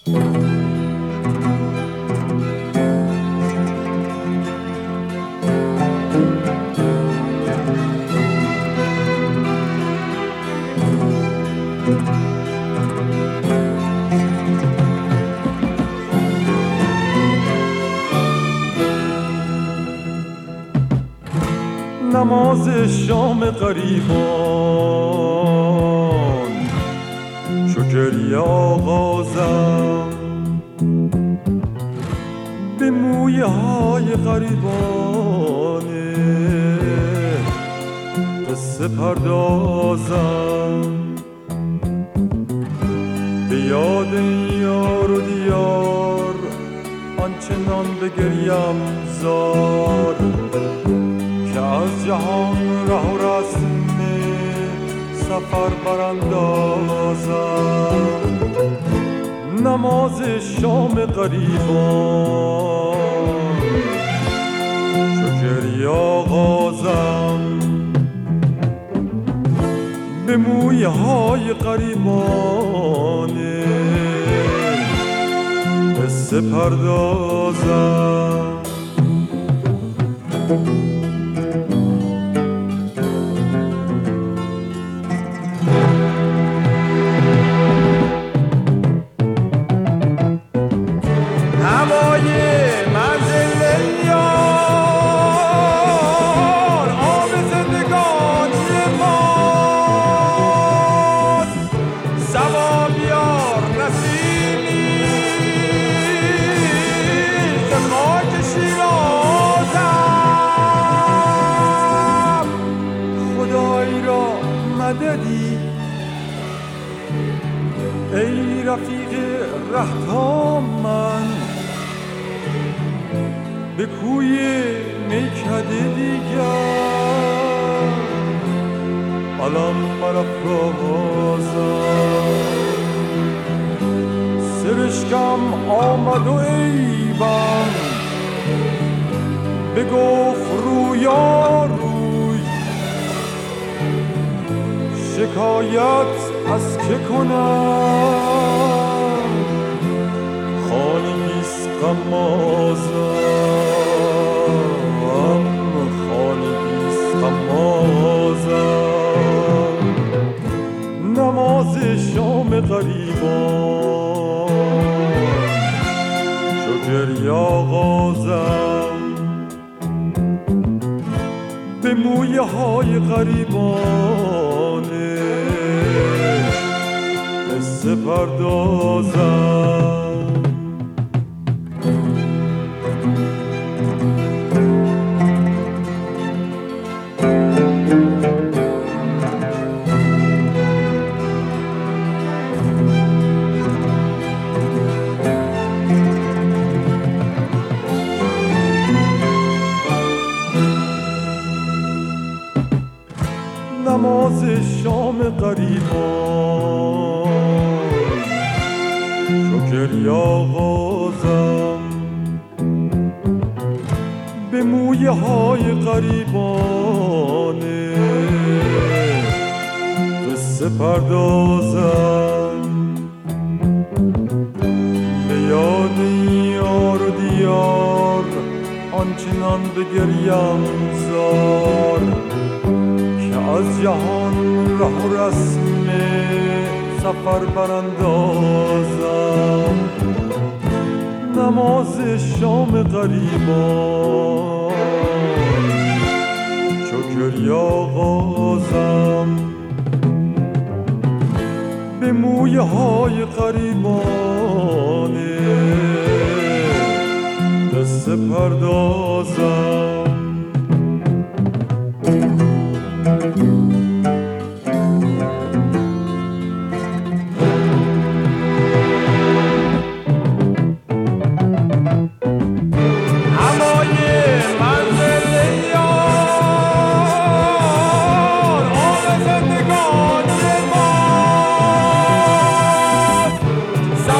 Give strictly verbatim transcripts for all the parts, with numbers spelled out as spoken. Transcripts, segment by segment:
نماز شام غریبان چو گریه آغازم به مویه های غریبانه قصه پردازم به یاد یار و دیار آنچنان بگریم زار که از جهان ره و رسم سفر براندازم نماز شام غریبان چو گریه آغازم به مویه های غریبانه قصه پردازم ای رفیق رهتا من به کوی میکده دیگر علم برافرازم سرشکم آمد و ایبم بگفت رویا روی شکایت از که کنم خانگیست غمازم خانگیست غمازم نماز شام غریبان چو گریه آغازم به مویه های غریبانه قصه پردازم نماز شام غریبان چو گریه آغازم به مویه های غریبانه قصه پردازم به یاد یار و دیار آنچنان بگریم زار از جهان ره و رسم سفر براندازم نماز شام غریبان چو گریه آغازم به مویه های غریبانه قصه پردازم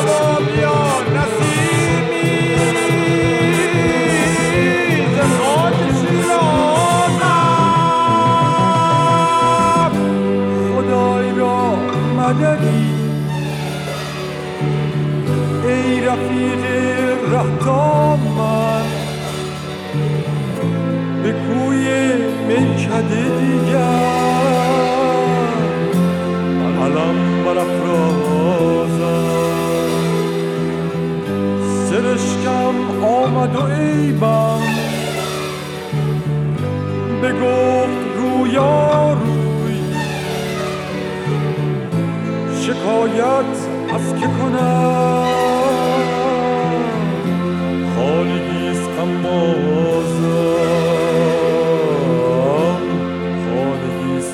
Oh رفیق رهتا من به کوی میکده دیگر علم برافرازم. سرشکم آمد و عیبم بگفت رویا روی، شکایت از که کنم خالگیست غمازم، خالگیست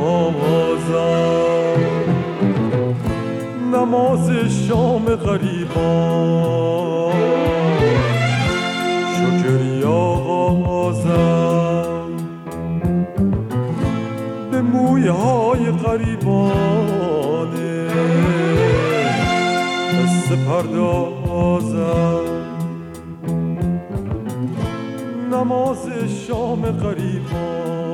غمازم. نماز شام غریبان شکری آغازم، به مویه های غریبانه قصه پردازم. نماز شام غریبان